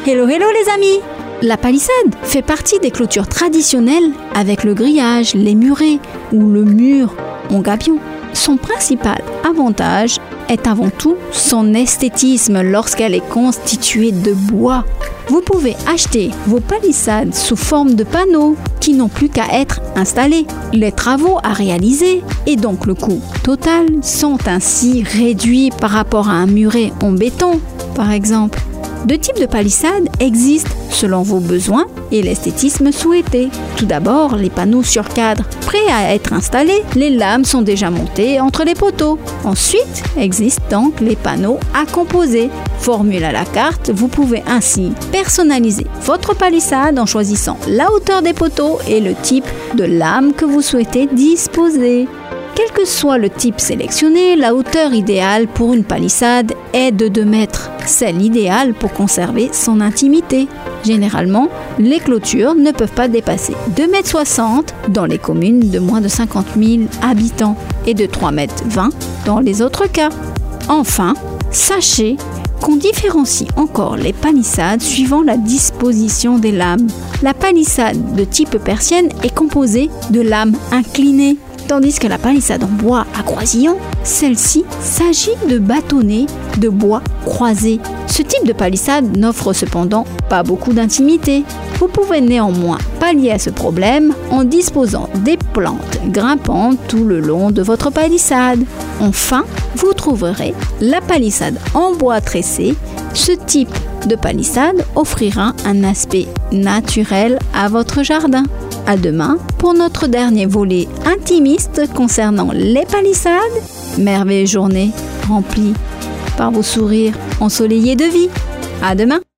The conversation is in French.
Hello les amis! La palissade fait partie des clôtures traditionnelles avec le grillage, les murets ou le mur en gabion. Son principal avantage est avant tout son esthétisme lorsqu'elle est constituée de bois. Vous pouvez acheter vos palissades sous forme de panneaux qui n'ont plus qu'à être installés. Les travaux à réaliser et donc le coût total sont ainsi réduits par rapport à un muret en béton, par exemple. Deux types de palissades existent selon vos besoins et l'esthétisme souhaité. Tout d'abord, les panneaux sur cadre. Prêts à être installés, les lames sont déjà montées entre les poteaux. Ensuite, existent donc les panneaux à composer. Formule à la carte, vous pouvez ainsi personnaliser votre palissade en choisissant la hauteur des poteaux et le type de lame que vous souhaitez disposer. Quel que soit le type sélectionné, la hauteur idéale pour une palissade est de 2 mètres. C'est l'idéal pour conserver son intimité. Généralement, les clôtures ne peuvent pas dépasser 2,60 m dans les communes de moins de 50 000 habitants et de 3,20 m dans les autres cas. Enfin, sachez qu'on différencie encore les palissades suivant la disposition des lames. La palissade de type persienne est composée de lames inclinées, tandis que la palissade en bois à croisillon, celle-ci s'agit de bâtonnets de bois croisés. Ce type de palissade n'offre cependant pas beaucoup d'intimité. Vous pouvez néanmoins pallier à ce problème en disposant des plantes grimpantes tout le long de votre palissade. Enfin, vous trouverez la palissade en bois tressé. Ce type de palissade offrira un aspect naturel à votre jardin. À demain pour notre dernier volet intimiste concernant les palissades. Merveilleuse journée remplie par vos sourires ensoleillés de vie. À demain!